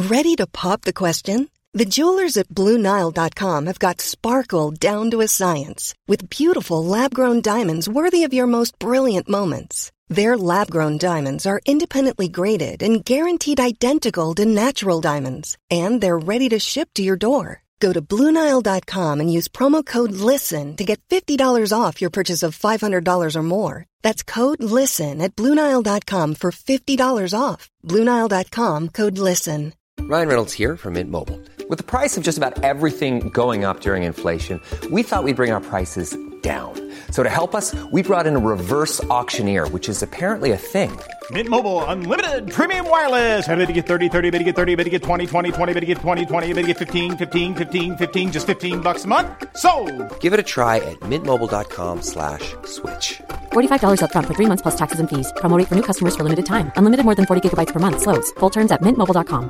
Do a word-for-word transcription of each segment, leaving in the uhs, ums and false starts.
Ready to pop the question? The jewelers at Blue Nile dot com have got sparkle down to a science with beautiful lab-grown diamonds worthy of your most brilliant moments. Their lab-grown diamonds are independently graded and guaranteed identical to natural diamonds, and they're ready to ship to your door. Go to Blue Nile dot com and use promo code LISTEN to get fifty dollars off your purchase of five hundred dollars or more. That's code LISTEN at Blue Nile dot com for fifty dollars off. Blue Nile dot com, code LISTEN. Ryan Reynolds here from Mint Mobile. With the price of just about everything going up during inflation, we thought we'd bring our prices down. So to help us, we brought in a reverse auctioneer, which is apparently a thing. Mint Mobile Unlimited Premium Wireless. How to get thirty, thirty, how to get thirty, how to get twenty, twenty, twenty, how to get twenty, twenty, how to get fifteen, fifteen, fifteen, fifteen, just fifteen bucks a month? Sold! Give it a try at mintmobile.com slash switch. forty-five dollars up front for three months plus taxes and fees. Promo rate for new customers for limited time. Unlimited more than forty gigabytes per month. Slows full terms at mint mobile dot com.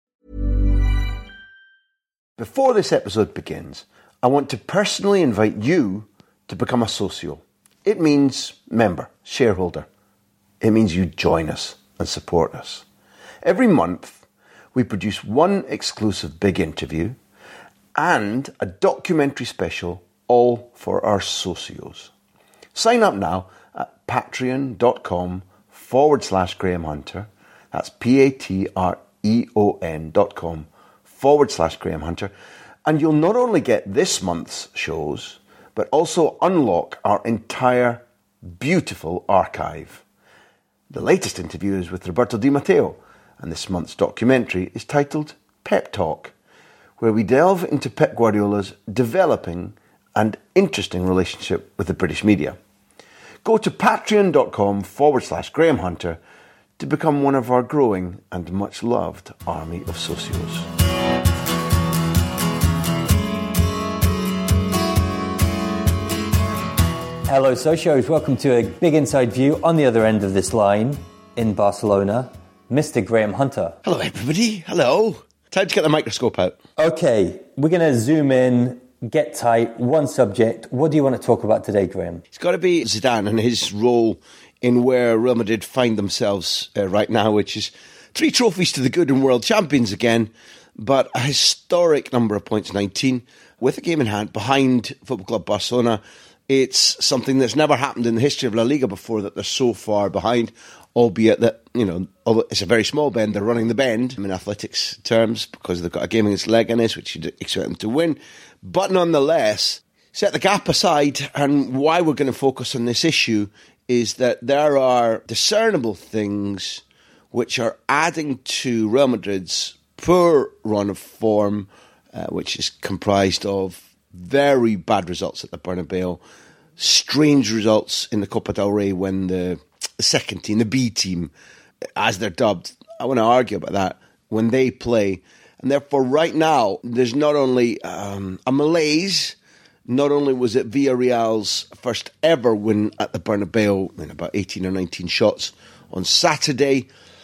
Before this episode begins, I want to personally invite you to become a socio. It means member, shareholder. It means you join us and support us. Every month, we produce one exclusive big interview and a documentary special, all for our socios. Sign up now at patreon.com forward slash Graham Hunter. That's P-A-T-R-E-O-N dot com forward slash Graham Hunter. And you'll not only get this month's shows, but also unlock our entire beautiful archive. The latest interview is with Roberto Di Matteo, and this month's documentary is titled Pep Talk, where we delve into Pep Guardiola's developing and interesting relationship with the British media. Go to patreon.com forward slash Graham Hunter to become one of our growing and much loved army of socios. Hello socios, welcome to a big inside view on the other end of this line in Barcelona, Mister Graham Hunter. Hello everybody, hello. Time to get the microscope out. Okay, we're going to zoom in, get tight, one subject. What do you want to talk about today, Graham? It's got to be Zidane and his role in where Real Madrid find themselves uh, right now, which is three trophies to the good and world champions again, but a historic number of points, nineteen, with a game in hand behind Football Club Barcelona. It's something that's never happened in the history of La Liga before, that they're so far behind, albeit that, you know, although it's a very small bend, they're running the bend in athletics terms because they've got a game against Leganes, which you'd expect them to win. But nonetheless, set the gap aside, and why we're going to focus on this issue is that there are discernible things which are adding to Real Madrid's poor run of form, uh, which is comprised of very bad results at the Bernabeu, strange results in the Copa del Rey when the, the second team, the B team, as they're dubbed, I want to argue about that, when they play. And therefore, right now, there's not only um, a malaise, not only was it Villarreal's first ever win at the Bernabeu, in about eighteen or nineteen shots on Saturday,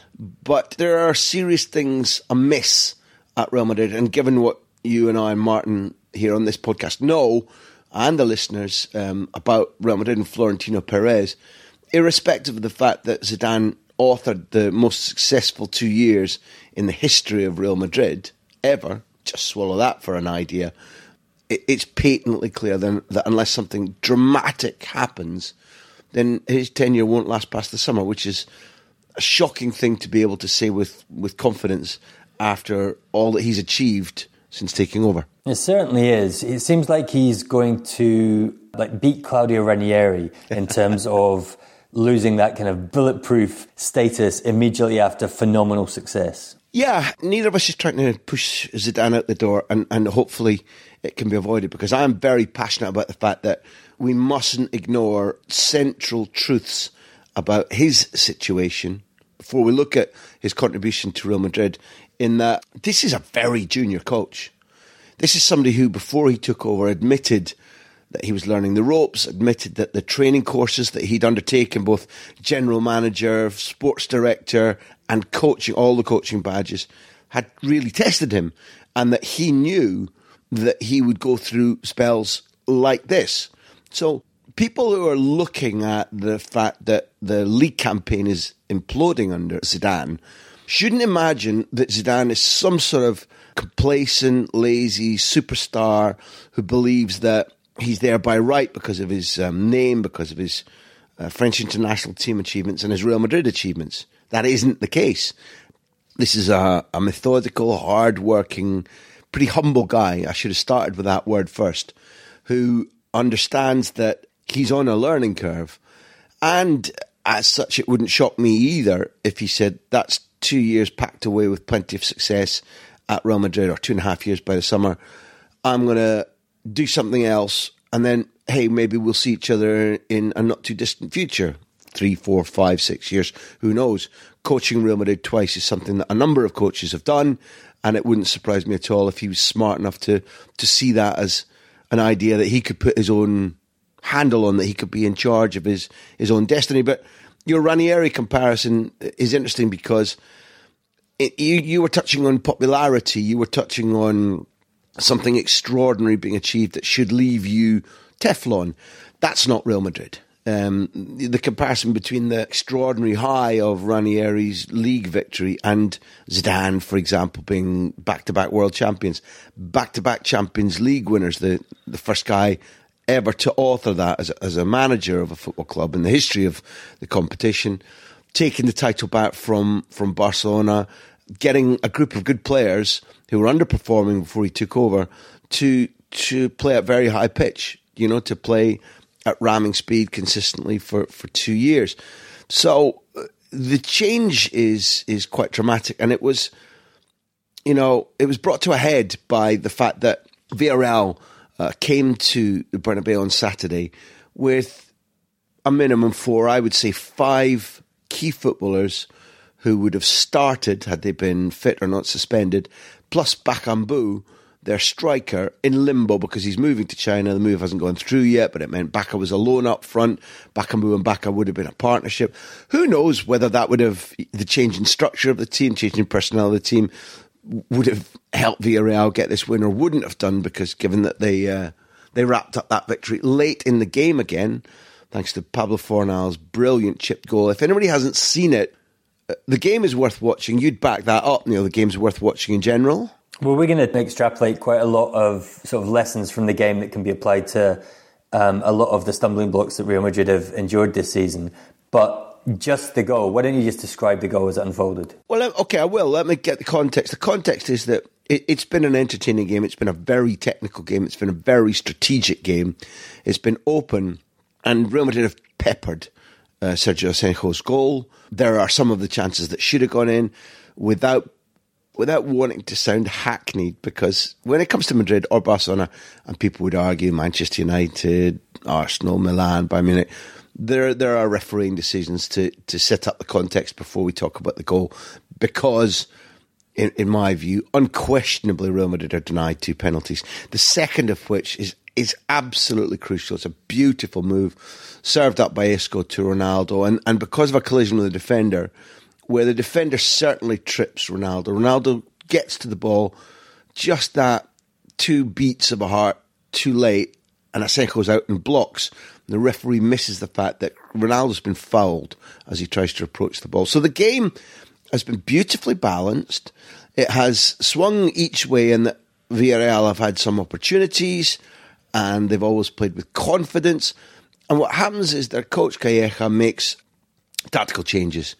but there are serious things amiss at Real Madrid. And given what you and I, Martin, here on this podcast know, and the listeners, um, about Real Madrid and Florentino Perez, irrespective of the fact that Zidane authored the most successful two years in the history of Real Madrid ever, just swallow that for an idea, it, it's patently clear then that unless something dramatic happens, then his tenure won't last past the summer, which is a shocking thing to be able to say with, with confidence after all that he's achieved since taking over. It certainly is. It seems like he's going to like beat Claudio Ranieri in terms of losing that kind of bulletproof status immediately after phenomenal success. Yeah, neither of us is trying to push Zidane out the door, and, and hopefully it can be avoided, because I am very passionate about the fact that we mustn't ignore central truths about his situation before we look at his contribution to Real Madrid, in that this is a very junior coach. This is somebody who, before he took over, admitted that he was learning the ropes, admitted that the training courses that he'd undertaken, both general manager, sports director, and coaching, all the coaching badges, had really tested him, and that he knew that he would go through spells like this. So people who are looking at the fact that the league campaign is imploding under Zidane shouldn't imagine that Zidane is some sort of complacent, lazy superstar who believes that he's there by right because of his um, name, because of his uh, French international team achievements and his Real Madrid achievements. That isn't the case. This is a, a methodical, hard-working, pretty humble guy. I should have started with that word first, who understands that he's on a learning curve. And as such, it wouldn't shock me either if he said, that's two years packed away with plenty of success at Real Madrid, or two and a half years by the summer. I'm going to do something else, and then, hey, maybe we'll see each other in a not too distant future. Three, four, five, six years, who knows? Coaching Real Madrid twice is something that a number of coaches have done, and it wouldn't surprise me at all if he was smart enough to to see that as an idea that he could put his own handle on, that he could be in charge of his, his own destiny. But your Ranieri comparison is interesting because it, you, you were touching on popularity, you were touching on something extraordinary being achieved that should leave you Teflon. That's not Real Madrid. Um, the comparison between the extraordinary high of Ranieri's league victory and Zidane, for example, being back-to-back world champions, back-to-back Champions League winners, the, the first guy ever to author that as a, as a manager of a football club in the history of the competition, taking the title back from, from Barcelona, getting a group of good players who were underperforming before he took over to to play at very high pitch, you know, to play at ramming speed consistently for, for two years. So uh, the change is is quite dramatic, and it was, you know, it was brought to a head by the fact that Villarreal uh, came to Bernabeu on Saturday with a minimum four, I would say five key footballers who would have started had they been fit or not suspended, plus Bakambu, their striker, in limbo because he's moving to China. The move hasn't gone through yet, but it meant Baka was alone up front. Bakambu and Baka would have been a partnership. Who knows whether that would have, the change in structure of the team, change in personnel of the team, would have helped Villarreal get this win or wouldn't have done, because given that they uh, they wrapped up that victory late in the game again, thanks to Pablo Fornal's brilliant chipped goal. If anybody hasn't seen it, the game is worth watching. You'd back that up, Neil. The game's worth watching in general. Well, we're going to extrapolate quite a lot of sort of lessons from the game that can be applied to um, a lot of the stumbling blocks that Real Madrid have endured this season. But just the goal, why don't you just describe the goal as it unfolded? Well, okay, I will. Let me get the context. The context is that it, it's been an entertaining game. It's been a very technical game. It's been a very strategic game. It's been open, and Real Madrid have peppered uh, Sergio Asenjo's goal. There are some of the chances that should have gone in without without wanting to sound hackneyed, because when it comes to Madrid or Barcelona, and people would argue Manchester United, Arsenal, Milan, Bayern Munich, there there are refereeing decisions to, to set up the context before we talk about the goal, because in, in my view, unquestionably Real Madrid are denied two penalties, the second of which is is absolutely crucial. It's a beautiful move, served up by Isco to Ronaldo, and, and because of a collision with the defender, where the defender certainly trips Ronaldo. Ronaldo gets to the ball, just that two beats of a heart too late, and Asenjo goes out and blocks. The referee misses the fact that Ronaldo's been fouled as he tries to approach the ball. So the game has been beautifully balanced. It has swung each way in that Villarreal have had some opportunities, and they've always played with confidence. And what happens is their coach Calleja makes tactical changes.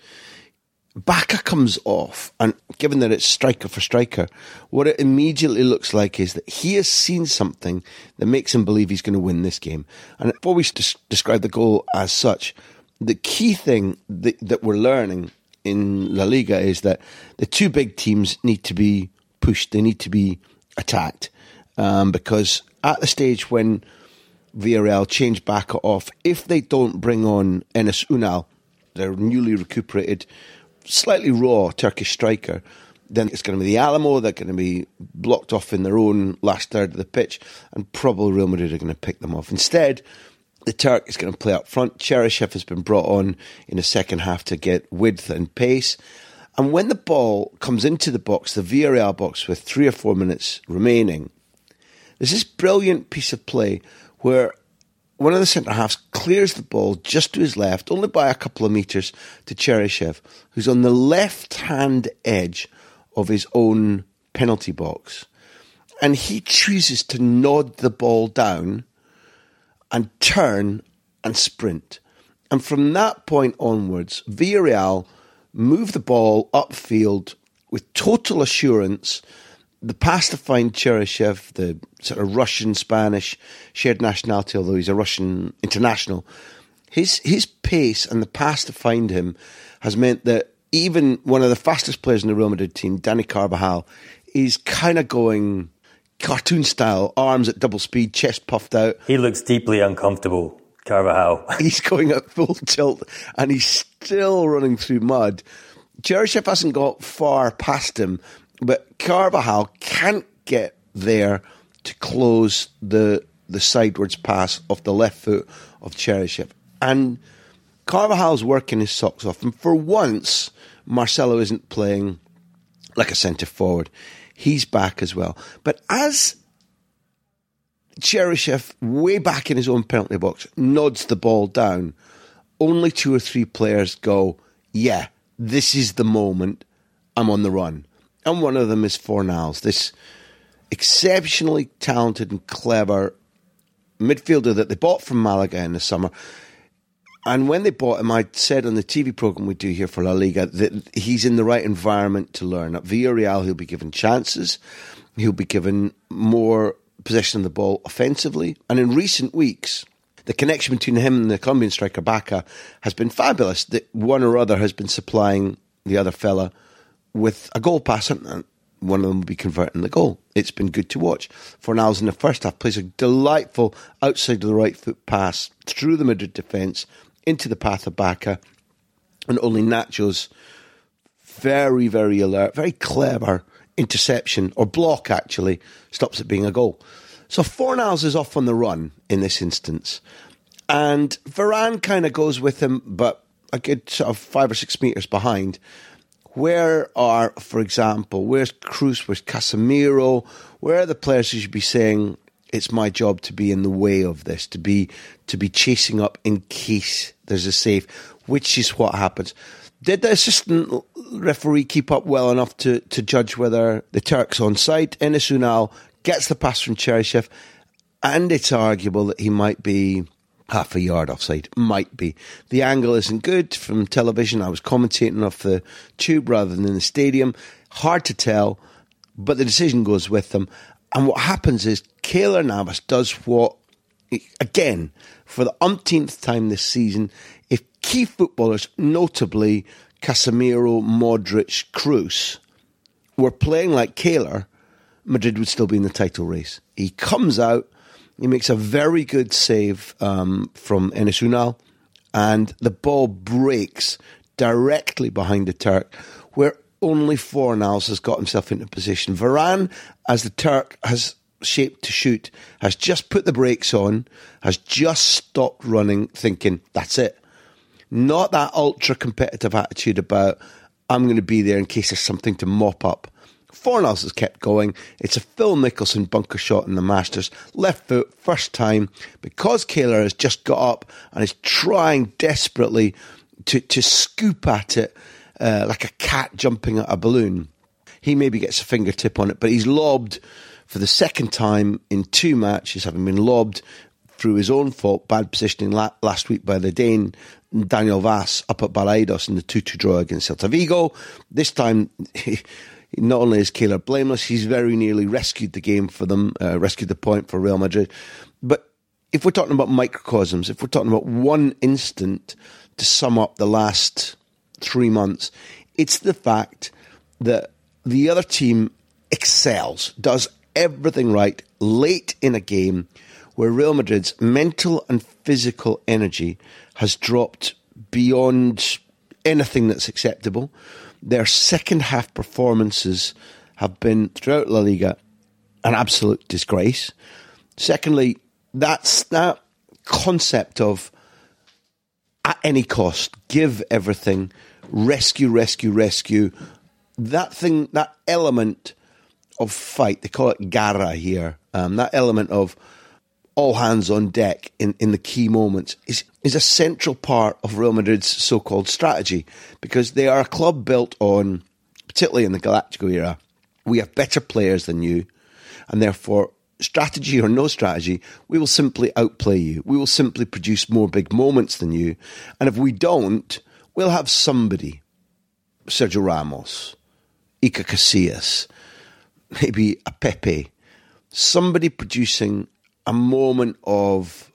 Baka comes off, and given that it's striker for striker, what it immediately looks like is that he has seen something that makes him believe he's going to win this game. And before we des- describe the goal as such, the key thing that, that we're learning in La Liga is that the two big teams need to be pushed, they need to be attacked, um, because at the stage when Villarreal change Baka off, if they don't bring on Enes Unal, their newly recuperated, slightly raw Turkish striker, then it's going to be the Alamo. They're going to be blocked off in their own last third of the pitch, and probably Real Madrid are going to pick them off. Instead, the Turk is going to play up front. Cheryshev has been brought on in the second half to get width and pace. And when the ball comes into the box, the Villarreal box, with three or four minutes remaining, there's this brilliant piece of play where one of the centre-halves clears the ball just to his left, only by a couple of metres, to Cheryshev, who's on the left-hand edge of his own penalty box. And he chooses to nod the ball down and turn and sprint. And from that point onwards, Villarreal move the ball upfield with total assurance. The pass to find Cheryshev, the sort of Russian-Spanish shared nationality, although he's a Russian international, his his pace and the pass to find him has meant that even one of the fastest players in the Real Madrid team, Dani Carvajal, is kind of going cartoon style, arms at double speed, chest puffed out. He looks deeply uncomfortable, Carvajal. He's going at full tilt and he's still running through mud. Cheryshev hasn't got far past him, but Carvajal can't get there to close the the sidewards pass off the left foot of Cheryshev. And Carvajal's working his socks off. And for once, Marcelo isn't playing like a centre forward. He's back as well. But as Cheryshev, way back in his own penalty box, nods the ball down, only two or three players go, yeah, this is the moment, I'm on the run. And one of them is Fornals, this exceptionally talented and clever midfielder that they bought from Malaga in the summer. And when they bought him, I said on the T V programme we do here for La Liga that he's in the right environment to learn. At Villarreal, he'll be given chances. He'll be given more possession of the ball offensively. And in recent weeks, the connection between him and the Colombian striker Baca has been fabulous. That one or other has been supplying the other fella with a goal pass, and one of them will be converting the goal. It's been good to watch. Fornals in the first half plays a delightful outside of the right foot pass through the Madrid defence into the path of Baca, and only Nacho's very, very alert, very clever interception, or block actually, stops it being a goal. So Fornals is off on the run in this instance. And Varane kind of goes with him, but a good sort of five or six metres behind. Where are, for example, where's Kroos, where's Casemiro? Where are the players who should be saying, it's my job to be in the way of this, to be to be chasing up in case there's a save, which is what happens. Did the assistant referee keep up well enough to, to judge whether the Turk's onside? Enes Ünal gets the pass from Cheryshev, and it's arguable that he might be half a yard offside. Might be. The angle isn't good from television. I was commentating off the tube rather than in the stadium. Hard to tell, but the decision goes with them. And what happens is Keylor Navas does what, again, for the umpteenth time this season, if key footballers, notably Casemiro, Modric, Kroos, were playing like Keylor, Madrid would still be in the title race. He comes out, he makes a very good save um, from Enes Ünal, and the ball breaks directly behind the Turk, where only Fornals has got himself into position. Varane, as the Turk has shaped to shoot, has just put the brakes on, has just stopped running, thinking, that's it. Not that ultra-competitive attitude about, I'm going to be there in case there's something to mop up. Fornals has kept going. It's a Phil Mickelson bunker shot in the Masters. Left foot, first time, because Keylor has just got up and is trying desperately to, to scoop at it uh, like a cat jumping at a balloon. He maybe gets a fingertip on it, but he's lobbed for the second time in two matches, having been lobbed through his own fault, bad positioning la- last week by the Dane, Daniel Vass, up at Balaidos in the two two draw against Celta Vigo. This time, he, not only is Keylor blameless, he's very nearly rescued the game for them, uh, rescued the point for Real Madrid. But if we're talking about microcosms, if we're talking about one instant to sum up the last three months, it's the fact that the other team excels, does everything right late in a game where Real Madrid's mental and physical energy has dropped beyond anything that's acceptable. Their second half performances have been, throughout La Liga, an absolute disgrace. Secondly, that's that concept of at any cost, give everything, rescue, rescue, rescue. That thing, that element of fight, they call it garra here, um, that element of all hands on deck in, in the key moments is, is a central part of Real Madrid's so-called strategy, because they are a club built on, particularly in the Galactico era, we have better players than you, and therefore, strategy or no strategy, we will simply outplay you. We will simply produce more big moments than you. And if we don't, we'll have somebody, Sergio Ramos, Iker Casillas, maybe a Pepe, somebody producing a moment of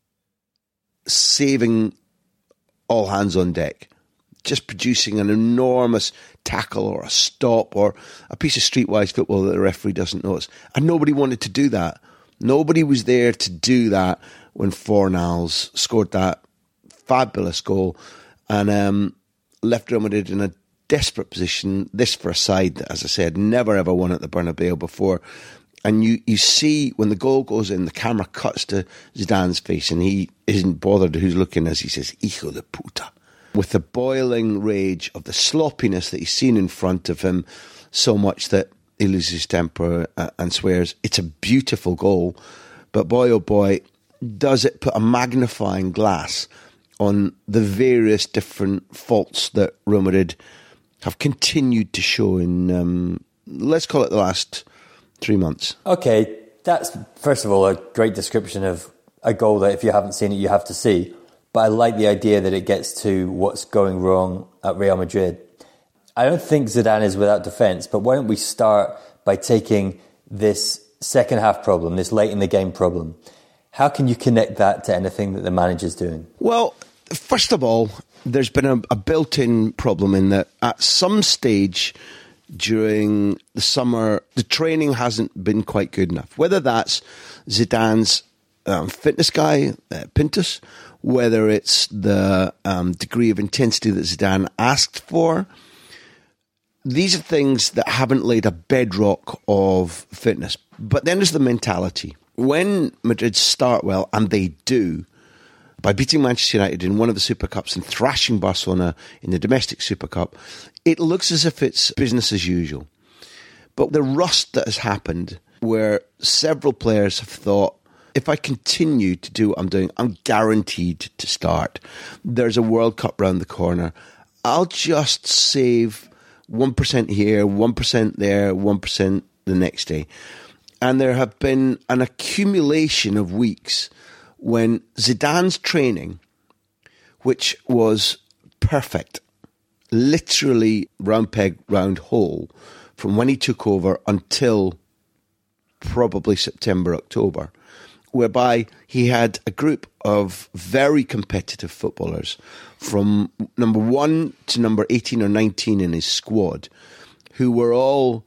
saving all hands on deck, just producing an enormous tackle or a stop or a piece of streetwise football that the referee doesn't notice. And nobody wanted to do that. Nobody was there to do that when Fornals scored that fabulous goal and um, left Real Madrid in a desperate position. This for a side that, as I said, never ever won at the Bernabeu before. And you, you see when the goal goes in, the camera cuts to Zidane's face and he isn't bothered who's looking as he says, "Hijo de puta," with the boiling rage of the sloppiness that he's seen in front of him, so much that he loses his temper and swears. It's a beautiful goal, but boy oh boy, does it put a magnifying glass on the various different faults that Real Madrid have continued to show in, um, let's call it the last three months. Okay, that's, first of all, a great description of a goal that if you haven't seen it, you have to see. But I like the idea that it gets to what's going wrong at Real Madrid. I don't think Zidane is without defence, but why don't we start by taking this second half problem, this late in the game problem. How can you connect that to anything that the manager's doing? Well, first of all, there's been a, a built-in problem in that at some stage during the summer, the training hasn't been quite good enough. Whether that's Zidane's um, fitness guy, uh, Pintus, whether it's the um, degree of intensity that Zidane asked for, these are things that haven't laid a bedrock of fitness. But then there's the mentality. When Madrid start well, and they do, by beating Manchester United in one of the Super Cups and thrashing Barcelona in the domestic Super Cup, it looks as if it's business as usual. But the rust that has happened, where several players have thought, if I continue to do what I'm doing, I'm guaranteed to start. There's a World Cup round the corner. I'll just save one percent here, one percent there, one percent the next day. And there have been an accumulation of weeks when Zidane's training, which was perfect, literally round peg, round hole, from when he took over until probably September, October, whereby he had a group of very competitive footballers from number one to number eighteen or nineteen in his squad, who were all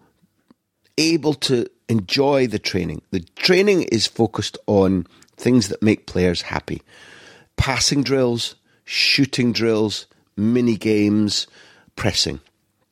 able to enjoy the training. The training is focused on things that make players happy. Passing drills, shooting drills, mini games, pressing.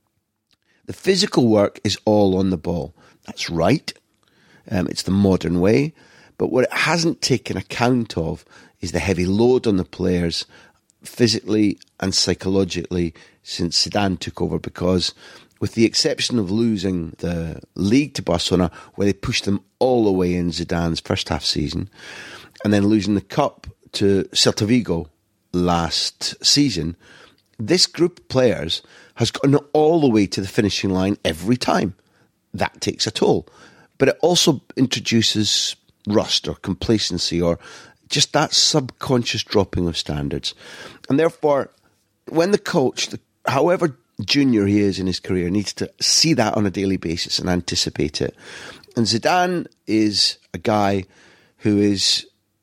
The physical work is all on the ball. That's right. Um, it's the modern way. But what it hasn't taken account of is the heavy load on the players physically and psychologically since Zidane took over, because with the exception of losing the league to Barcelona, where they pushed them all the way in Zidane's first half season, and then losing the cup to Celta Vigo last season, this group of players has gotten all the way to the finishing line every time. That takes a toll. But it also introduces rust or complacency or just that subconscious dropping of standards. And therefore, when the coach, the, however junior he is in his career, needs to see that on a daily basis and anticipate it. And Zidane is a guy who is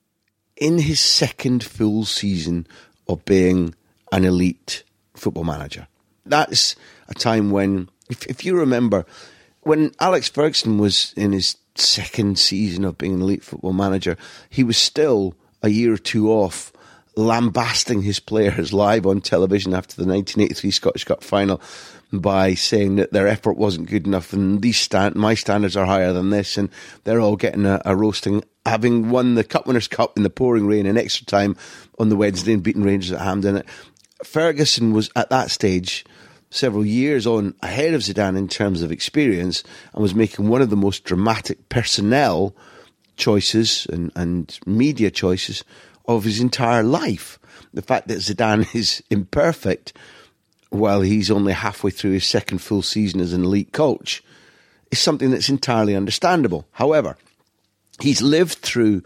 in his second full season of being an elite football manager. That's a time when, if, if you remember, when Alex Ferguson was in his second season of being an elite football manager, he was still a year or two off lambasting his players live on television after the nineteen eighty-three Scottish Cup final by saying that their effort wasn't good enough and these stand, my standards are higher than this, and they're all getting a, a roasting, having won the Cup Winners' Cup in the pouring rain in extra time on the Wednesday and beaten Rangers at Hampden. Ferguson was at that stage several years on ahead of Zidane in terms of experience and was making one of the most dramatic personnel choices and, and media choices of his entire life. The fact that Zidane is imperfect while he's only halfway through his second full season as an elite coach is something that's entirely understandable. However, he's lived through,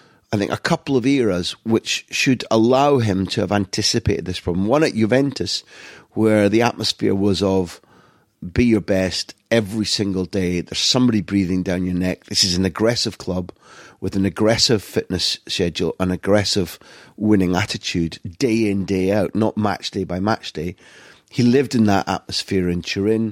I think, a couple of eras which should allow him to have anticipated this problem. One at Juventus, where the atmosphere was of be your best every single day. There's somebody breathing down your neck. This is an aggressive club with an aggressive fitness schedule, an aggressive winning attitude, day in, day out, not match day by match day. He lived in that atmosphere in Turin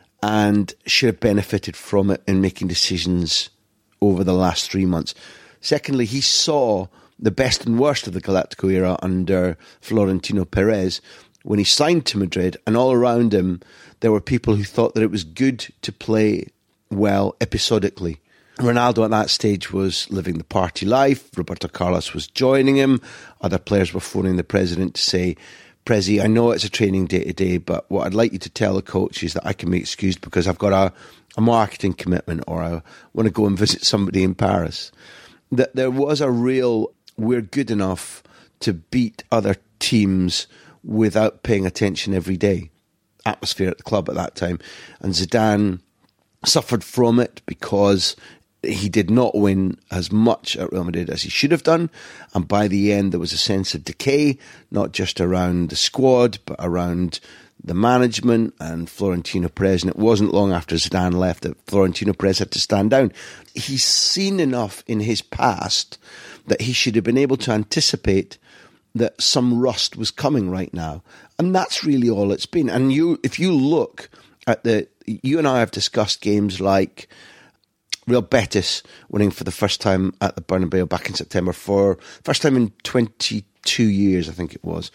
and should have benefited from it in making decisions over the last three months. Secondly, he saw the best and worst of the Galactico era under Florentino Perez when he signed to Madrid, and all around him there were people who thought that it was good to play well episodically. Ronaldo at that stage was living the party life. Roberto Carlos was joining him. Other players were phoning the president to say, Prezi, I know it's a training day to day, but what I'd like you to tell the coach is that I can be excused because I've got a, a marketing commitment, or I want to go and visit somebody in Paris. That there was a real, we're good enough to beat other teams without paying attention every day atmosphere at the club at that time. And Zidane suffered from it because he did not win as much at Real Madrid as he should have done. And by the end, there was a sense of decay, not just around the squad, but around the management and Florentino Perez. And it wasn't long after Zidane left that Florentino Perez had to stand down. He's seen enough in his past that he should have been able to anticipate that some rust was coming right now. And that's really all it's been. And you, if you look at the, you and I have discussed games like Real Betis winning for the first time at the Bernabeu back in September, for first time in twenty-two years, I think it was.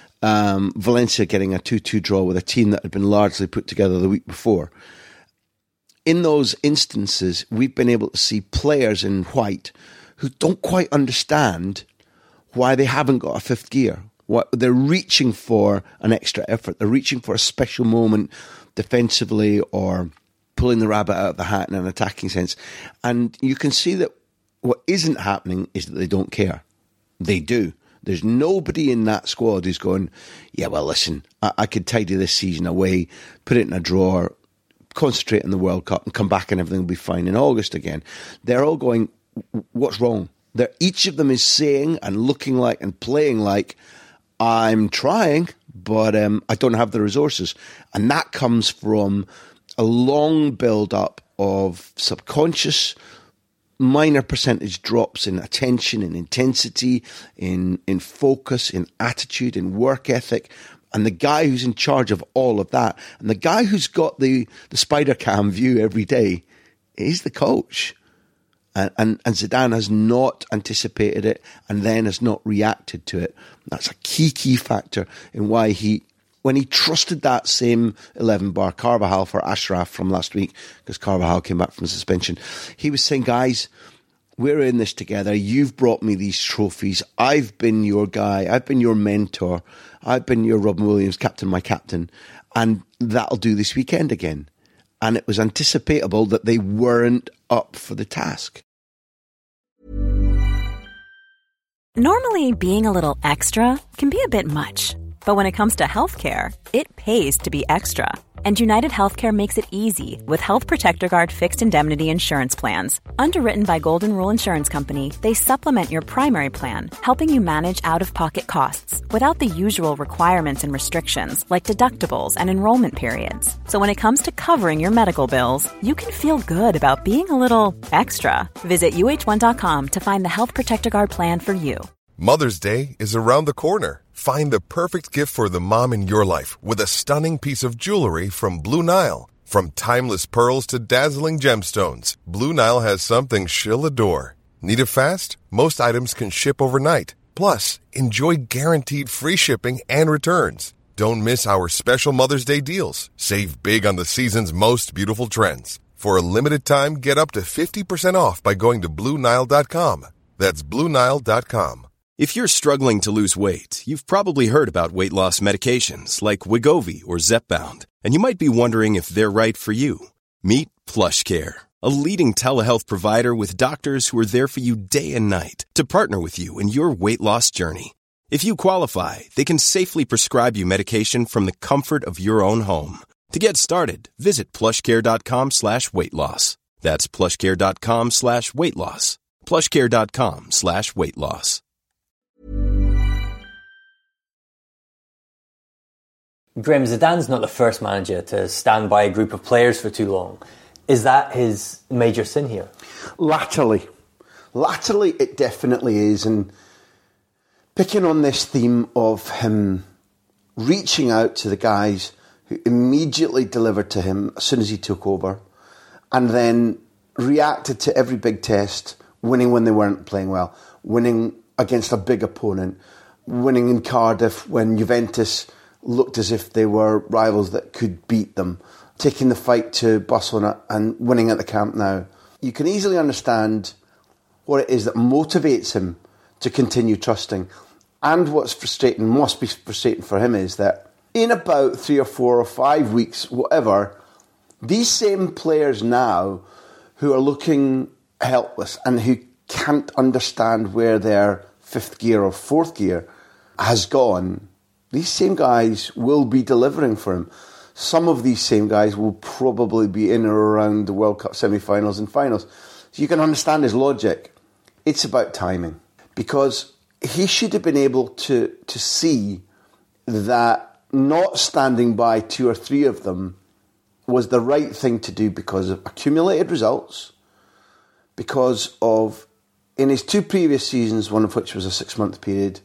Um, Valencia getting a two two draw with a team that had been largely put together the week before. In those instances, we've been able to see players in white who don't quite understand why they haven't got a fifth gear. What they're reaching for an extra effort. They're reaching for a special moment defensively, or pulling the rabbit out of the hat in an attacking sense. And you can see that what isn't happening is that they don't care. They do. There's nobody in that squad who's going, yeah, well, listen, I, I could tidy this season away, put it in a drawer, concentrate on the World Cup and come back and everything will be fine in August again. They're all going, what's wrong? They're, each of them is saying and looking like and playing like, I'm trying, but um, I don't have the resources. And that comes from a long build-up of subconscious minor percentage drops in attention, in intensity, in in focus, in attitude, in work ethic. And the guy who's in charge of all of that, and the guy who's got the, the spider cam view every day, is the coach. And, and, and Zidane has not anticipated it and then has not reacted to it. That's a key, key factor in why he, when he trusted that same eleven bar Carvajal for Ashraf from last week, because Carvajal came back from suspension, he was saying, guys, we're in this together. You've brought me these trophies. I've been your guy. I've been your mentor. I've been your Robin Williams, captain, my captain. And that'll do this weekend again. And it was anticipatable that they weren't up for the task. Normally, being a little extra can be a bit much. But when it comes to healthcare, it pays to be extra. And United Healthcare makes it easy with Health Protector Guard fixed indemnity insurance plans. Underwritten by Golden Rule Insurance Company, they supplement your primary plan, helping you manage out-of-pocket costs without the usual requirements and restrictions like deductibles and enrollment periods. So when it comes to covering your medical bills, you can feel good about being a little extra. Visit U H one dot com to find the Health Protector Guard plan for you. Mother's Day is around the corner. Find the perfect gift for the mom in your life with a stunning piece of jewelry from Blue Nile. From timeless pearls to dazzling gemstones, Blue Nile has something she'll adore. Need it fast? Most items can ship overnight. Plus, enjoy guaranteed free shipping and returns. Don't miss our special Mother's Day deals. Save big on the season's most beautiful trends. For a limited time, get up to fifty percent off by going to Blue Nile dot com. That's Blue Nile dot com. If you're struggling to lose weight, you've probably heard about weight loss medications like Wegovy or Zepbound, and you might be wondering if they're right for you. Meet PlushCare, a leading telehealth provider with doctors who are there for you day and night to partner with you in your weight loss journey. If you qualify, they can safely prescribe you medication from the comfort of your own home. To get started, visit plushcare.com slash weight loss. That's plushcare.com slash weight loss. plushcare.com slash weight loss. Graham, Zidane's not the first manager to stand by a group of players for too long. Is that his major sin here? Latterly. Latterly, it definitely is. And picking on this theme of him reaching out to the guys who immediately delivered to him as soon as he took over, and then reacted to every big test, winning when they weren't playing well, winning against a big opponent, winning in Cardiff when Juventus looked as if they were rivals that could beat them, taking the fight to Barcelona and winning at the Camp Nou. You can easily understand what it is that motivates him to continue trusting. And what's frustrating, must be frustrating for him, is that in about three or four or five weeks, whatever, these same players now who are looking helpless and who can't understand where their fifth gear or fourth gear has gone, these same guys will be delivering for him. Some of these same guys will probably be in or around the World Cup semi-finals and finals. So you can understand his logic. It's about timing. Because he should have been able to, to see that not standing by two or three of them was the right thing to do because of accumulated results, because of, in his two previous seasons, one of which was a six-month period,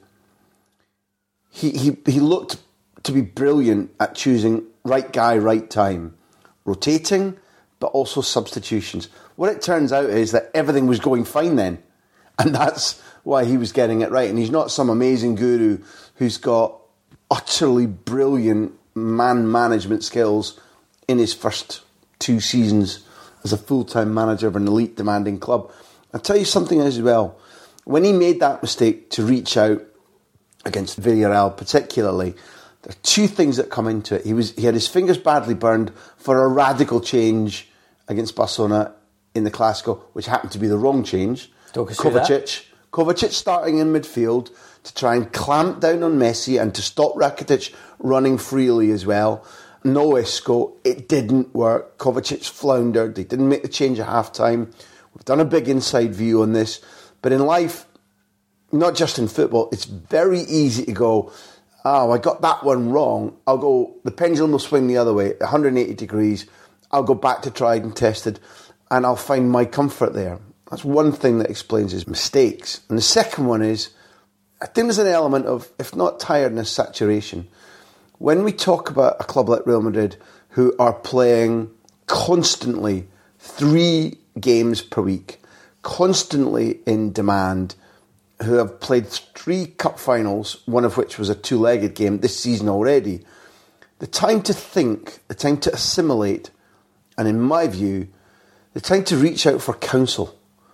he, he, he looked to be brilliant at choosing right guy, right time, rotating, but also substitutions. What it turns out is that everything was going fine then, and that's why he was getting it right. And he's not some amazing guru who's got utterly brilliant man management skills in his first two seasons as a full-time manager of an elite demanding club. I'll tell you something as well. When he made that mistake to reach out against Villarreal particularly, there are two things that come into it. He was he had his fingers badly burned for a radical change against Barcelona in the Clásico, which happened to be the wrong change. Kovacic. Kovacic starting in midfield to try and clamp down on Messi and to stop Rakitic running freely as well. No Isco. It didn't work. Kovacic floundered. They didn't make the change at half-time. We've done a big inside view on this. But in life, not just in football, it's very easy to go, oh, I got that one wrong. I'll go, the pendulum will swing the other way, one hundred eighty degrees. I'll go back to tried and tested, and I'll find my comfort there. That's one thing that explains his mistakes. And the second one is, I think there's an element of, if not tiredness, saturation. When we talk about a club like Real Madrid who are playing constantly three games per week, constantly in demand, who have played three cup finals, one of which was a two-legged game this season already, the time to think, the time to assimilate, and in my view, the time to reach out for counsel.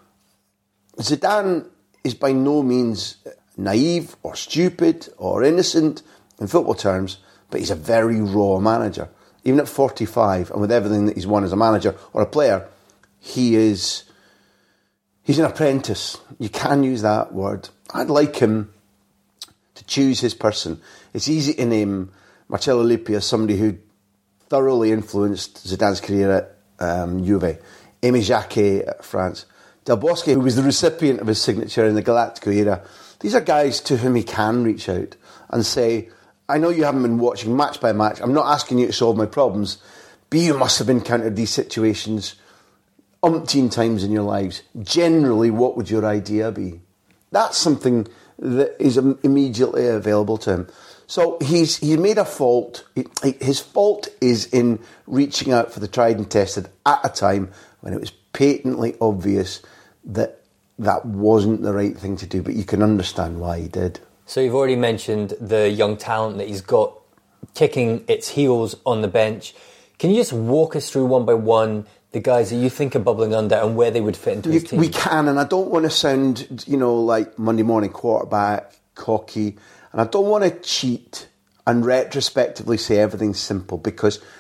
Zidane is by no means naive or stupid or innocent in football terms, but he's a very raw manager. Even at forty-five, and with everything that he's won as a manager or a player, he is... He's an apprentice. You can use that word. I'd like him to choose his person. It's easy to name Marcello Lippi as somebody who thoroughly influenced Zidane's career at um, Juve. Aimé Jacquet at France. Del Bosque, who was the recipient of his signature in the Galactico era. These are guys to whom he can reach out and say, I know you haven't been watching match by match. I'm not asking you to solve my problems, but you must have encountered these situations umpteen times in your lives. Generally, what would your idea be? That's something that is immediately available to him. So he's he made a fault. His fault is in reaching out for the tried and tested at a time when it was patently obvious that that wasn't the right thing to do, but you can understand why he did. So you've already mentioned the young talent that he's got kicking its heels on the bench. Can you just walk us through one by one the guys that you think are bubbling under and where they would fit into his team? We can, and I don't want to sound, you know, like Monday morning quarterback, cocky, and I don't want to cheat and retrospectively say everything's simple, because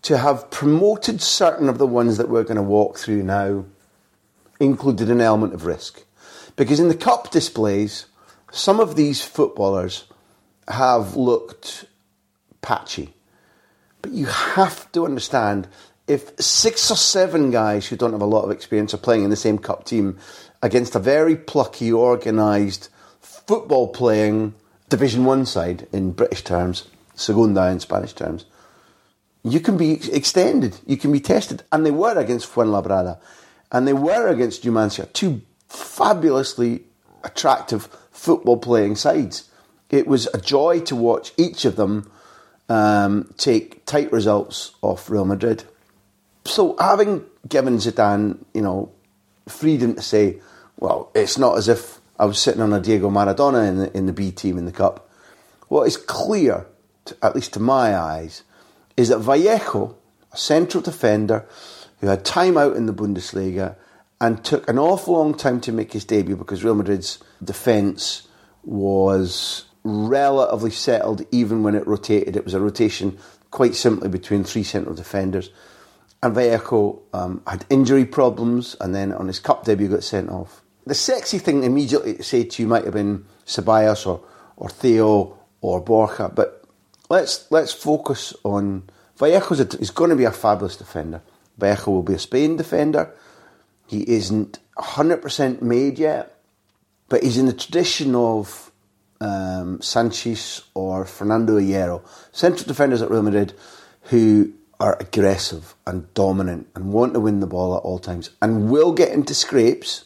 to have promoted certain of the ones that we're going to walk through now included an element of risk. Because in the cup displays, some of these footballers have looked patchy. But you have to understand, if six or seven guys who don't have a lot of experience are playing in the same cup team against a very plucky, organised, football-playing Division One side in British terms, Segunda in Spanish terms, you can be extended, you can be tested. And they were against Fuenlabrada, and they were against Numancia, two fabulously attractive football-playing sides. It was a joy to watch each of them um, take tight results off Real Madrid. So having given Zidane, you know, freedom to say, well, it's not as if I was sitting on a Diego Maradona in the, in the B team in the cup. What is clear, to, at least to my eyes, is that Vallejo, a central defender who had time out in the Bundesliga and took an awful long time to make his debut because Real Madrid's defence was relatively settled even when it rotated. It was a rotation quite simply between three central defenders. And Vallejo um, had injury problems, and then on his cup debut got sent off. The sexy thing immediately to say to you might have been Ceballos or, or Theo or Borja, but let's let's focus on Vallejo's. A, he's going to be a fabulous defender. Vallejo will be a Spain defender. He isn't one hundred percent made yet, but he's in the tradition of um, Sanchez or Fernando Hierro, central defenders at Real Madrid who are aggressive and dominant and want to win the ball at all times and will get into scrapes,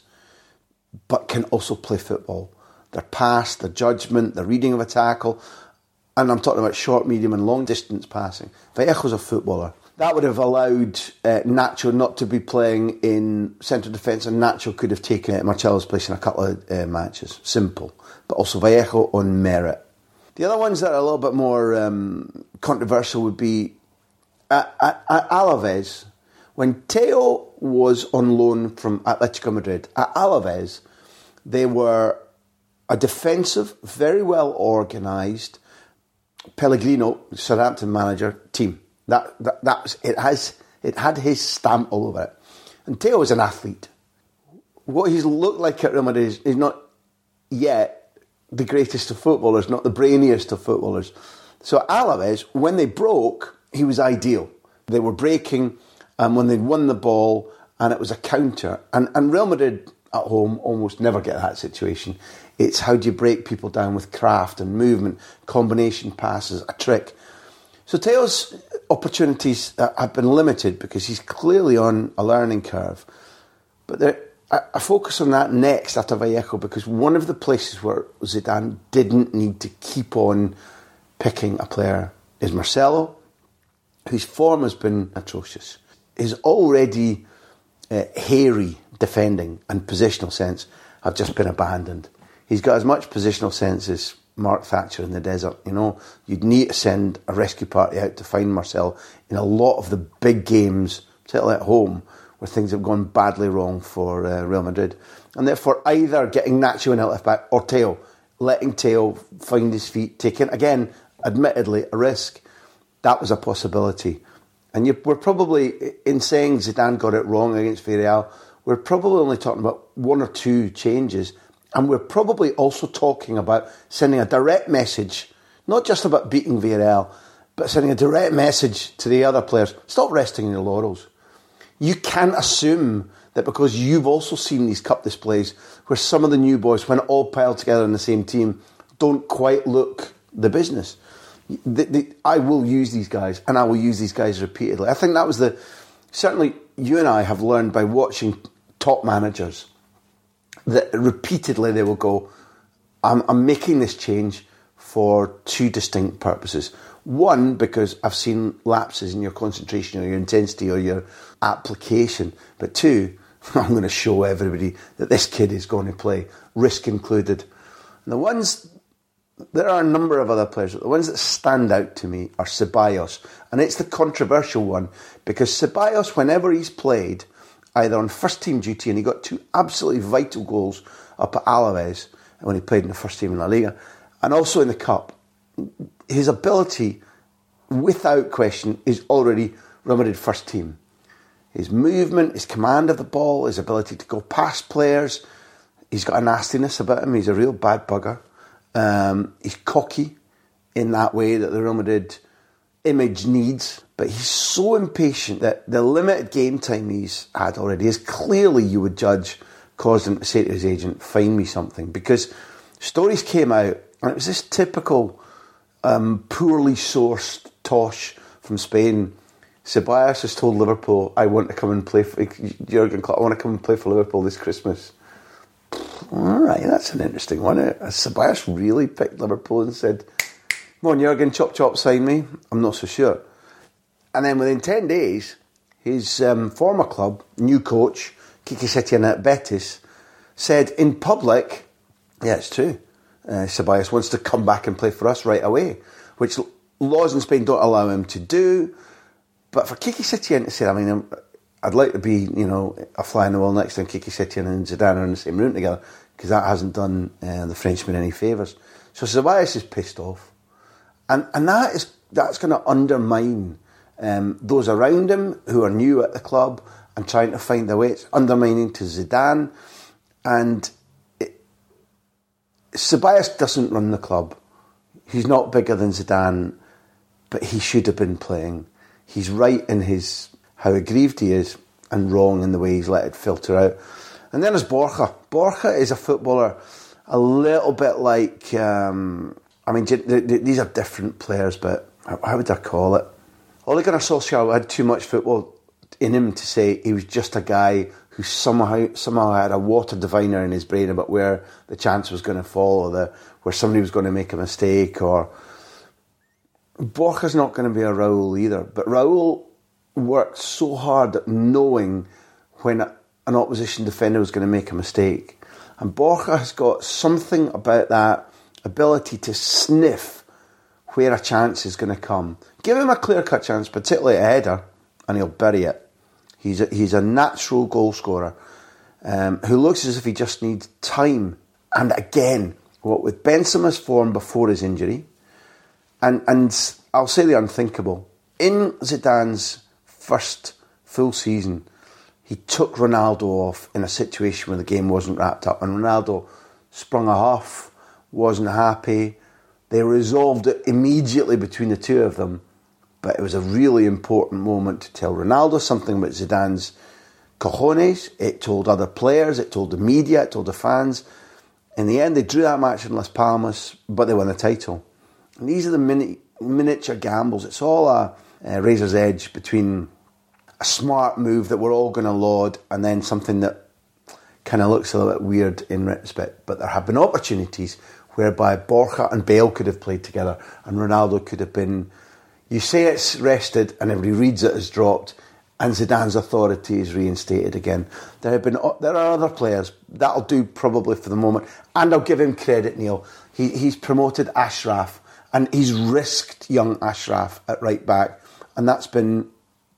but can also play football. Their pass, their judgment, their reading of a tackle, and I'm talking about short, medium and long distance passing. Vallejo's a footballer. That would have allowed uh, Nacho not to be playing in central defence, and Nacho could have taken uh, Marcelo's place in a couple of uh, matches. Simple. But also Vallejo on merit. The other ones that are a little bit more um, controversial would be At, at, at Alaves, when Theo was on loan from Atletico Madrid, at Alaves, they were a defensive, very well organised Pellegrino, Southampton manager, team. That that that was it. Has it had his stamp all over it. And Theo was an athlete. What he's looked like at Real Madrid is, is not yet the greatest of footballers, not the brainiest of footballers. So at Alaves, when they broke, he was ideal. They were breaking um, when they'd won the ball, and it was a counter. And, and Real Madrid at home almost never get that situation. It's how do you break people down with craft and movement, combination passes, a trick. So Theo's opportunities uh, have been limited because he's clearly on a learning curve. But there, I, I focus on that next after Vallejo, because one of the places where Zidane didn't need to keep on picking a player is Marcelo, whose form has been atrocious. His already uh, hairy defending and positional sense have just been abandoned. He's got as much positional sense as Mark Thatcher in the desert. You know, you'd need to send a rescue party out to find Marcelo in a lot of the big games, particularly at home, where things have gone badly wrong for uh, Real Madrid. And therefore, either getting Nacho in at left back or Theo, letting Theo find his feet, taking, again, admittedly, a risk. That was a possibility. And you, we're probably, in saying Zidane got it wrong against Villarreal, we're probably only talking about one or two changes. And we're probably also talking about sending a direct message, not just about beating Villarreal, but sending a direct message to the other players. Stop resting on your laurels. You can't assume that because you've also seen these cup displays where some of the new boys, when all piled together in the same team, don't quite look the business. The, the, I will use these guys, and I will use these guys repeatedly. I think that was the... Certainly, you and I have learned by watching top managers that repeatedly they will go, I'm, I'm making this change for two distinct purposes. One, because I've seen lapses in your concentration or your intensity or your application. But two, I'm going to show everybody that this kid is going to play, risk included. And the ones... There are a number of other players, but the ones that stand out to me are Ceballos. And it's the controversial one, because Ceballos, whenever he's played, either on first team duty, and he got two absolutely vital goals up at Alaves when he played in the first team in La Liga, and also in the Cup, his ability, without question, is already Real Madrid first team. His movement, his command of the ball, his ability to go past players. He's got a nastiness about him. He's a real bad bugger. Um, he's cocky in that way that the Real Madrid image needs. But he's so impatient that the limited game time he's had already is clearly, you would judge, caused him to say to his agent, find me something. Because stories came out, and it was this typical um, poorly sourced tosh from Spain. Ceballos has told Liverpool, I want to come and play for Jurgen Klopp, I want to come and play for Liverpool this Christmas. All right, that's an interesting one. Has Ceballos really picked Liverpool and said, come on, Jurgen, chop chop, sign me? I'm not so sure. And then within ten days, his um, former club, new coach, Quique Setién at Betis, said in public, yeah, it's true, uh, Ceballos wants to come back and play for us right away, which laws in Spain don't allow him to do. But for Quique Setién to say, I mean, I'd like to be, you know, a fly in the wall next time Quique Setién and Zidane are in the same room together, because that hasn't done uh, the Frenchman any favours. So Ceballos is pissed off. And and that is that's going to undermine um, those around him who are new at the club and trying to find their way. It's undermining to Zidane. And it, Ceballos doesn't run the club. He's not bigger than Zidane, but he should have been playing. He's right in his how aggrieved he is and wrong in the way he's let it filter out. And then there's Borja. Borja is a footballer a little bit like... Um, I mean, these are different players, but how would I call it? Ole Gunnar Solskjaer had too much football in him to say he was just a guy who somehow somehow had a water diviner in his brain about where the chance was going to fall, or the, where somebody was going to make a mistake. Or Borja's not going to be a Raúl either, but Raúl worked so hard at knowing when an opposition defender was going to make a mistake. And Borja has got something about that ability to sniff where a chance is going to come. Give him a clear-cut chance, particularly a header, and he'll bury it. He's a, he's a natural goal scorer um, who looks as if he just needs time. And again, what with Benzema's form before his injury, and and I'll say the unthinkable, in Zidane's first full season, he took Ronaldo off in a situation where the game wasn't wrapped up, and Ronaldo sprung a huff, wasn't happy. They resolved it immediately between the two of them, but it was a really important moment to tell Ronaldo something about Zidane's cojones. It told other players, it told the media, it told the fans. In the end, they drew that match in Las Palmas, but they won the title. And these are the mini, miniature gambles. It's all a, a razor's edge between a smart move that we're all going to laud and then something that kind of looks a little bit weird in retrospect. But there have been opportunities whereby Borja and Bale could have played together and Ronaldo could have been... You say it's rested and everybody reads it as dropped, and Zidane's authority is reinstated again. There have been there are other players. That'll do probably for the moment. And I'll give him credit, Neil. He, he's promoted Ashraf, and he's risked young Ashraf at right back, and that's been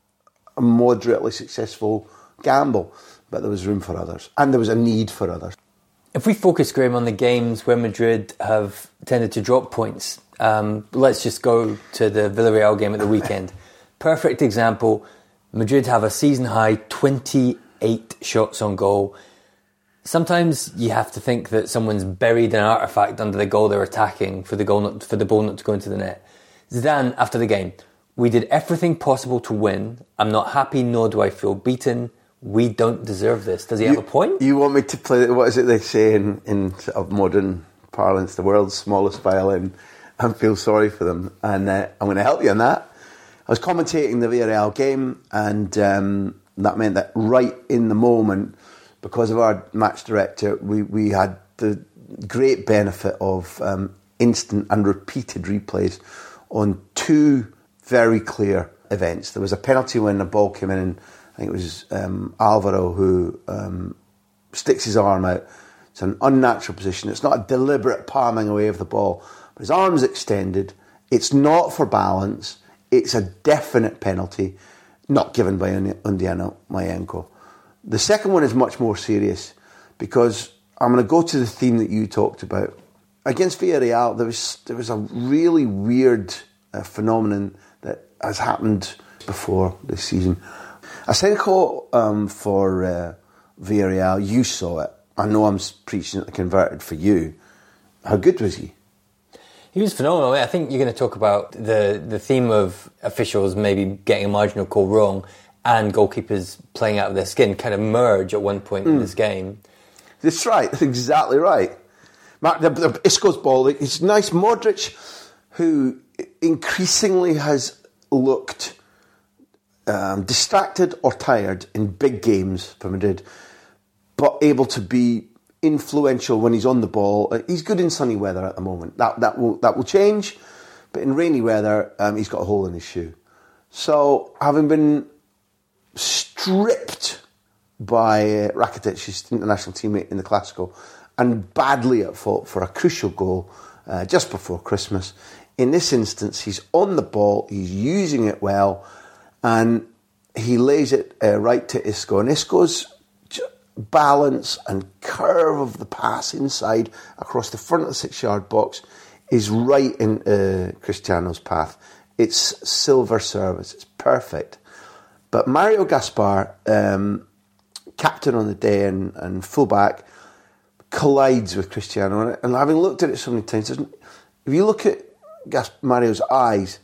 a moderately successful gamble. But there was room for others, and there was a need for others. If we focus, Graham, on the games where Madrid have tended to drop points, um, let's just go to the Villarreal game at the weekend. Perfect example. Madrid have a season-high twenty-eight shots on goal. Sometimes you have to think that someone's buried an artefact under the goal they're attacking for the goal not, for the ball not to go into the net. Zidane, after the game, we did everything possible to win. I'm not happy, nor do I feel beaten. We don't deserve this. Does he you, have a point? You want me to play, what is it they say in, in sort of modern parlance, the world's smallest violin, and feel sorry for them. And uh, I'm going to help you on that. I was commentating the Villarreal game, and um, that meant that right in the moment, because of our match director, we, we had the great benefit of um, instant and repeated replays on two very clear events. There was a penalty when the ball came in, and I think it was um, Alvaro who um, sticks his arm out. It's an unnatural position. It's not a deliberate palming away of the ball, but his arm's extended. It's not for balance. It's a definite penalty, not given by Undiano Mayenko. The second one is much more serious, because I'm going to go to the theme that you talked about. Against Villarreal, there was there was a really weird uh, phenomenon that has happened before this season. Asenjo um, for uh, Villarreal, you saw it. I know I'm preaching at the converted for you. How good was he? He was phenomenal. I think you're going to talk about the, the theme of officials maybe getting a marginal call wrong and goalkeepers playing out of their skin kind of merge at one point mm. in this game. That's right. That's exactly right. Mark, the, the Isco's ball, it's nice. Modric, who increasingly has looked um, distracted or tired in big games for Madrid, but able to be influential when he's on the ball. He's good in sunny weather at the moment. That that will that will change, but in rainy weather, um, he's got a hole in his shoe. So, having been stripped by uh, Rakitic, his international teammate in the Clásico, and badly at fault for a crucial goal uh, just before Christmas, in this instance, he's on the ball, he's using it well, and he lays it uh, right to Isco. And Isco's balance and curve of the pass inside across the front of the six-yard box is right in uh, Cristiano's path. It's silver service. It's perfect. But Mario Gaspar, um, captain on the day and, and fullback, collides with Cristiano. And having looked at it so many times, if you look at Gas- Mario's eyes,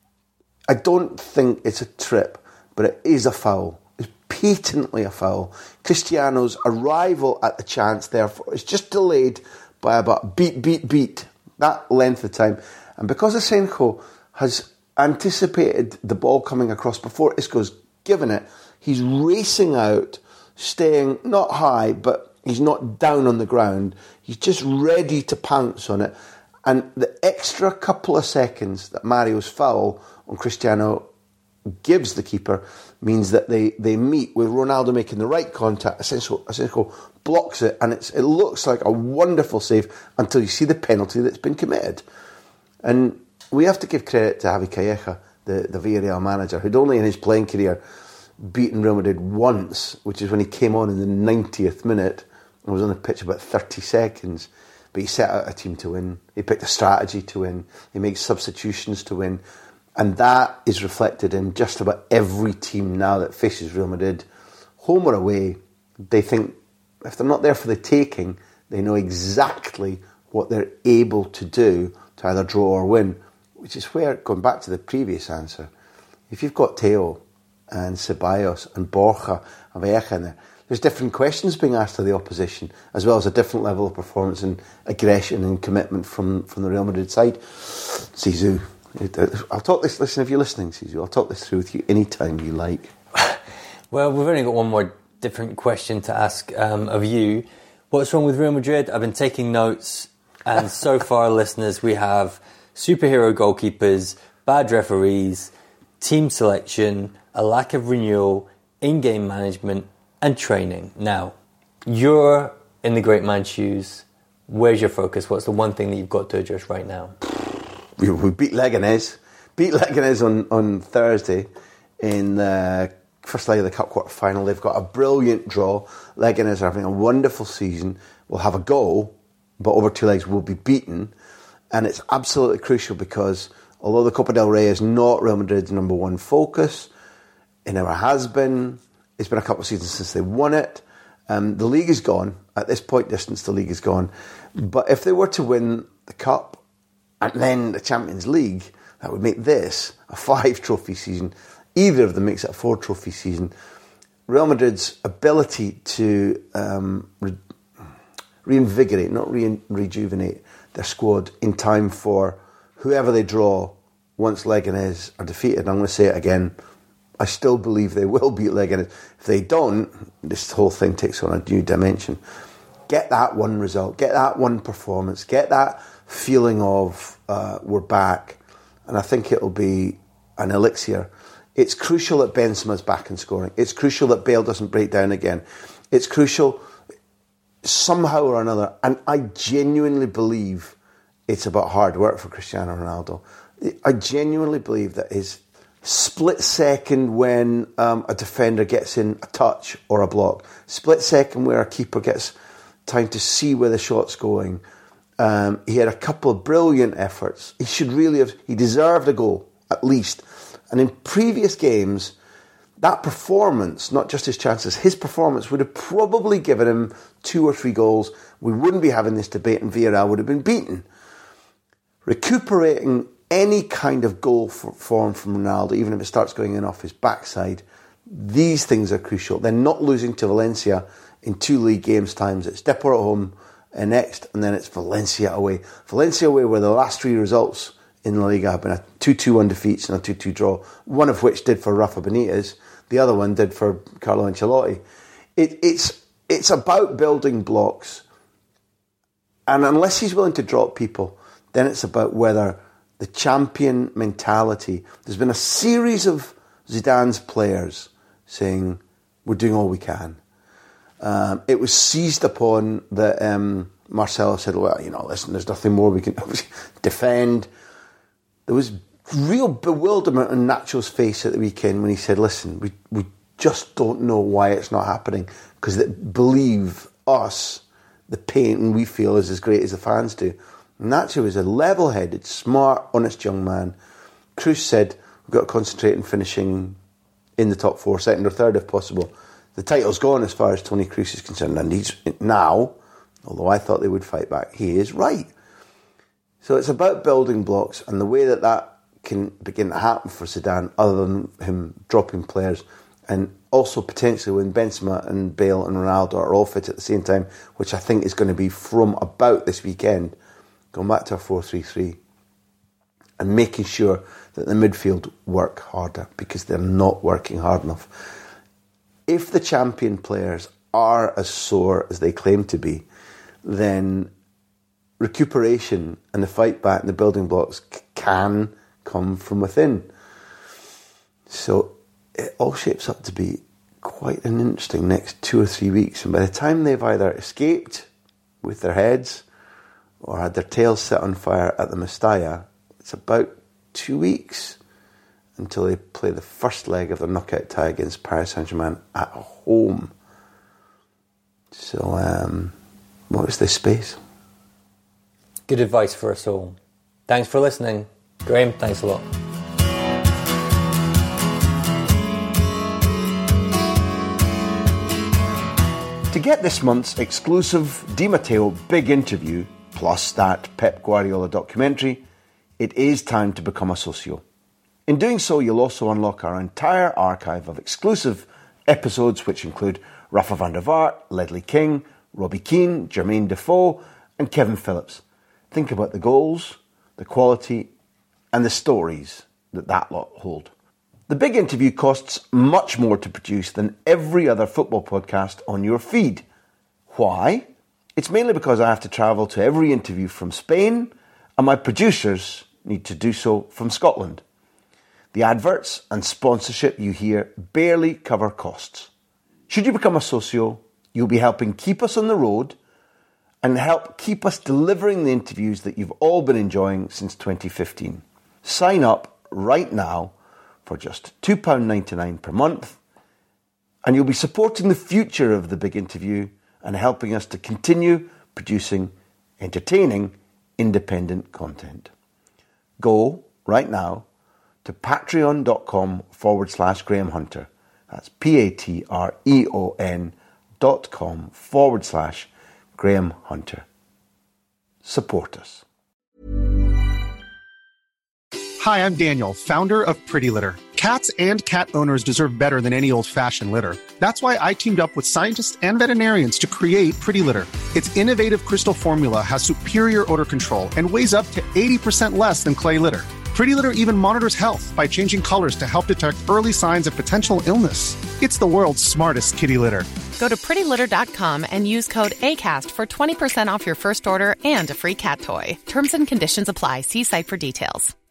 I don't think it's a trip, but it is a foul. It's patently a foul. Cristiano's arrival at the chance, therefore, is just delayed by about beat, beat, beat, that length of time. And because Asenjo has anticipated the ball coming across before Isco's given it, he's racing out, staying not high, but he's not down on the ground. He's just ready to pounce on it. And the extra couple of seconds that Mario's foul on Cristiano gives the keeper means that they, they meet with Ronaldo making the right contact. Asenjo, Asenjo blocks it, and it's, it looks like a wonderful save until you see the penalty that's been committed. And we have to give credit to Javi Calleja, the, the Villarreal manager, who'd only in his playing career beaten Real Madrid once, which is when he came on in the ninetieth minute and was on the pitch about thirty seconds. But he set out a team to win. He picked a strategy to win. He makes substitutions to win. And that is reflected in just about every team now that faces Real Madrid. Home or away, they think if they're not there for the taking, they know exactly what they're able to do to either draw or win. Which is where, going back to the previous answer, if you've got Teo and Ceballos and Borja and Valleja in there, there's different questions being asked of the opposition, as well as a different level of performance and aggression and commitment from, from the Real Madrid side. Zizou, I'll talk this, listen, if you're listening, Zizou, I'll talk this through with you anytime you like. Well, we've only got one more different question to ask um, of you. What's wrong with Real Madrid? I've been taking notes, and so far, listeners, we have superhero goalkeepers, bad referees, team selection, a lack of renewal, in-game management, and training. Now, you're in the great man's shoes. Where's your focus? What's the one thing that you've got to address right now? We, we beat Leganés. Beat Leganés on, on Thursday in the first leg of the Cup quarter-final. They've got a brilliant draw. Leganés are having a wonderful season. We'll have a goal, but over two legs we'll be beaten. And it's absolutely crucial because although the Copa del Rey is not Real Madrid's number one focus, it never has been. It's been a couple of seasons since they won it. Um, the league is gone. At this point distance, the league is gone. But if they were to win the Cup and then the Champions League, that would make this a five-trophy season. Either of them makes it a four-trophy season. Real Madrid's ability to um, re- reinvigorate, not re- rejuvenate their squad in time for whoever they draw once Leganés are defeated. And I'm going to say it again. I still believe they will beat Leganés. If they don't, this whole thing takes on a new dimension. Get that one result, get that one performance, get that feeling of uh, we're back, and I think it'll be an elixir. It's crucial that Benzema's back in scoring. It's crucial that Bale doesn't break down again. It's crucial somehow or another, and I genuinely believe it's about hard work for Cristiano Ronaldo. I genuinely believe that his split second when um, a defender gets in a touch or a block, split second where a keeper gets time to see where the shot's going. Um, he had a couple of brilliant efforts. He should really have, he deserved a goal, at least, And in previous games, that performance, not just his chances, his performance would have probably given him two or three goals. We wouldn't be having this debate and Villarreal would have been beaten. Recuperating any kind of goal form from Ronaldo, even if it starts going in off his backside, these things are crucial. They're not losing to Valencia in two league games times. It's Depor at home uh, next, and then it's Valencia away. Valencia away were the last three results in La Liga have been a two two one defeats and a two two draw, one of which did for Rafa Benitez, the other one did for Carlo Ancelotti. It, it's, it's about building blocks, and unless he's willing to drop people, then it's about whether the champion mentality. There's been a series of Zidane's players saying, we're doing all we can. Um, it was seized upon that um, Marcelo said, well, you know, listen, there's nothing more we can defend. There was real bewilderment on Nacho's face at the weekend when he said, listen, we, we just don't know why it's not happening, because believe us, the pain we feel is as great as the fans do. Nacho is a level-headed, smart, honest young man. Cruz said, we've got to concentrate on finishing in the top four, second or third if possible. The title's gone as far as Toni Kroos is concerned, and he's now, although I thought they would fight back, he is right. So it's about building blocks, and the way that that can begin to happen for Zidane, other than him dropping players, and also potentially when Benzema and Bale and Ronaldo are all fit at the same time, which I think is going to be from about this weekend, going back to a four three three, and making sure that the midfield work harder, because they're not working hard enough. If the champion players are as sore as they claim to be, then recuperation and the fight back and the building blocks c- can come from within. So it all shapes up to be quite an interesting next two or three weeks. And by the time they've either escaped with their heads or had their tails set on fire at the Mestalla, it's about two weeks until they play the first leg of the knockout tie against Paris Saint-Germain at home. So, um, what is this space? Good advice for us all. Thanks for listening. Graham, thanks a lot. To get this month's exclusive Di Matteo big interview, plus that Pep Guardiola documentary, it is time to become a socio. In doing so, you'll also unlock our entire archive of exclusive episodes, which include Rafa van der Vaart, Ledley King, Robbie Keane, Jermaine Defoe, and Kevin Phillips. Think about the goals, the quality, and the stories that that lot hold. The big interview costs much more to produce than every other football podcast on your feed. Why? It's mainly because I have to travel to every interview from Spain, and my producers need to do so from Scotland. The adverts and sponsorship you hear barely cover costs. Should you become a socio, you'll be helping keep us on the road and help keep us delivering the interviews that you've all been enjoying since twenty fifteen. Sign up right now for just two pounds ninety-nine per month, and you'll be supporting the future of the big interview and helping us to continue producing entertaining, independent content. Go right now to patreon.com forward slash Graham Hunter. That's P-A-T-R-E-O-N dot com forward slash Graham Hunter. Support us. Hi, I'm Daniel, founder of Pretty Litter. Cats and cat owners deserve better than any old-fashioned litter. That's why I teamed up with scientists and veterinarians to create Pretty Litter. Its innovative crystal formula has superior odor control and weighs up to eighty percent less than clay litter. Pretty Litter even monitors health by changing colors to help detect early signs of potential illness. It's the world's smartest kitty litter. Go to pretty litter dot com and use code ACAST for twenty percent off your first order and a free cat toy. Terms and conditions apply. See site for details.